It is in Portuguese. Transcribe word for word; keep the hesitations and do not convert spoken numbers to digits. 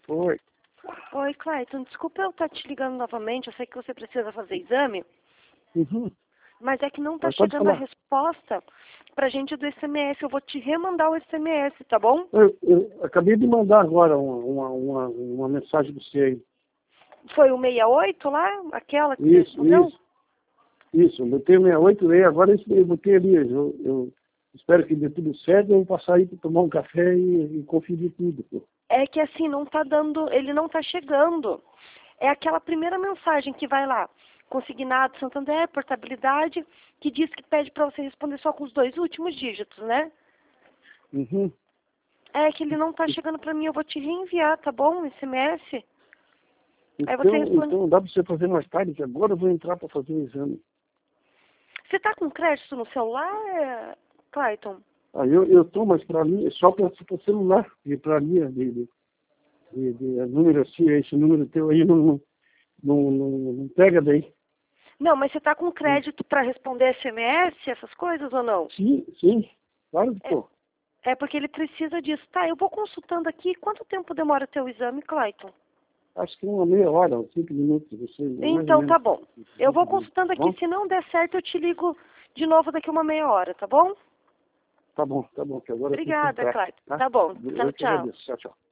Oi. Oi, Clayton, desculpa eu estar te ligando novamente, eu sei que você precisa fazer exame, Uhum. mas é que não está Mas pode chegando a falar. resposta pra gente do S M S, eu vou te remandar o S M S, tá bom? Eu, eu acabei de mandar agora uma, uma, uma, uma mensagem do você aí. Foi o sessenta e oito lá, aquela que você Isso, respondeu? isso. Isso, eu botei sessenta e oito e agora isso eu botei ali. Eu, eu espero que dê tudo certo, eu vou passar aí para tomar um café e, e conferir tudo. Pô. É que assim, não tá dando, ele não tá chegando. É aquela primeira mensagem que vai lá, consignado Santander, portabilidade, que diz que pede pra você responder só com os dois últimos dígitos, né? Uhum. É que ele não tá chegando pra mim, eu vou te reenviar, tá bom? S M S. Aí você Então, responde. então dá para você fazer mais tarde, que agora eu vou entrar para fazer o exame. Você tá com crédito no celular, Clayton? Aí eu, eu tô, mas para mim, é só para o celular, e para mim, de, de, de, de, número assim, esse número teu aí não, não, não, não, não pega daí. Não, mas você tá com crédito pra responder S M S, essas coisas ou não? Sim, sim, claro que É, tô. é porque ele precisa disso. Tá, eu vou consultando aqui. Quanto tempo demora o teu exame, Clayton? Acho que uma meia hora, uns cinco minutos, você, mais ou Então tá menos. bom. Eu vinte vou minutos, consultando tá aqui. bom? Se não der certo, eu te ligo de novo daqui uma meia hora, tá bom? Tá bom, tá bom, que agora eu tenho que Obrigada, entrar, Clayton. tá? Tá bom. Tchau, Eu que tchau. agradeço. Tchau, tchau.